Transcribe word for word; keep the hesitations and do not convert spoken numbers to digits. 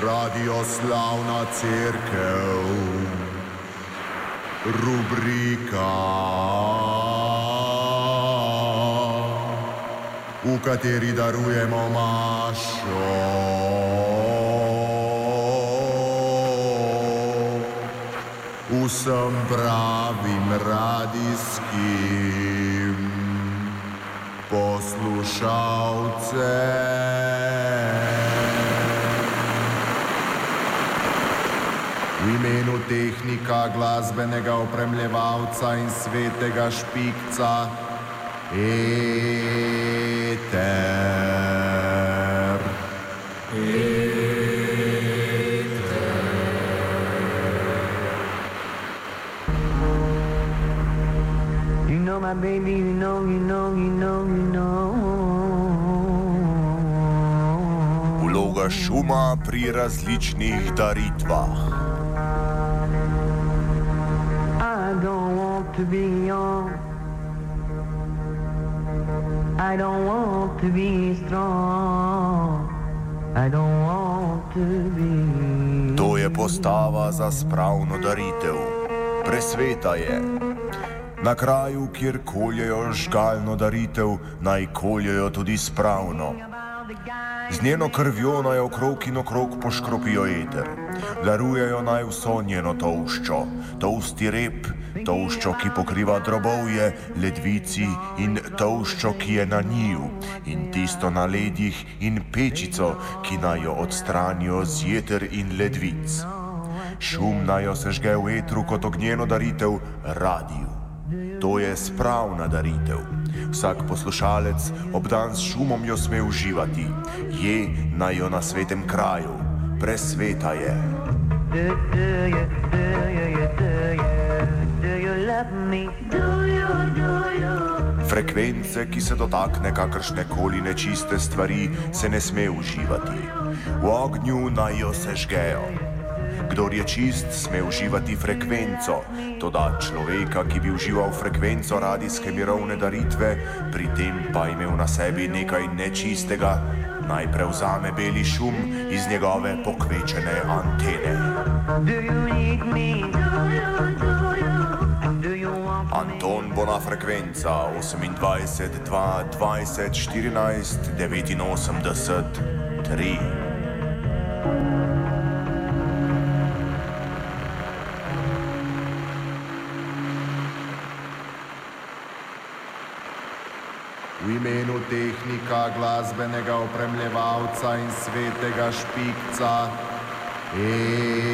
Radio Slavna Cerkev, rubrika, v kateri darujemo mašo vsem pravim radijskim poslušalcem. V imenu tehnika, glasbenega opremljevalca in svetega špikca Eter. You know my baby, you know, you know, you know, you know. Vloga šuma pri različnih daritvah. I don't want to be young. I don't want to be strong. I don't want to be. To je postava za spravno daritev. Presveta je. Na kraju, kjer koljejo žgalno daritev, naj koljejo tudi spravno. Z njeno krvjo naj okrog in okrog poškropijo eter. Darujejo naj vso njeno tolščo, tolsti rep, tolščo, ki pokriva drobovje, ledvici in tolščo, ki je na njiju, in tisto na ledjih in pečico, ki naj jo odstranijo z jeter in ledvic. Šum naj jo sežge v etru kot ognjeno daritev radiju. To je spravna daritev. Vsak poslušalec obdan s šumom jo sme uživati. Je naj jo na svetem kraju. Presveta je. Frekvence, ki se dotakne kakršne koli nečiste stvari, se ne sme uživati. V ognju naj jo sežgejo. Kdor je čist, sme uživati frekvenco, toda človeka, ki bi užival frekvenco radijske mirovne daritve, pri tem pa imel na sebi nekaj nečistega, naj prevzame beli šum iz njegove pokvečene antene. Anton Bona frekvenca osemindvajset dva dvajset štirinajst devetinosemdeset tri. V imenu tehnika, glasbenega opremljevalca in svetega špikca Eter.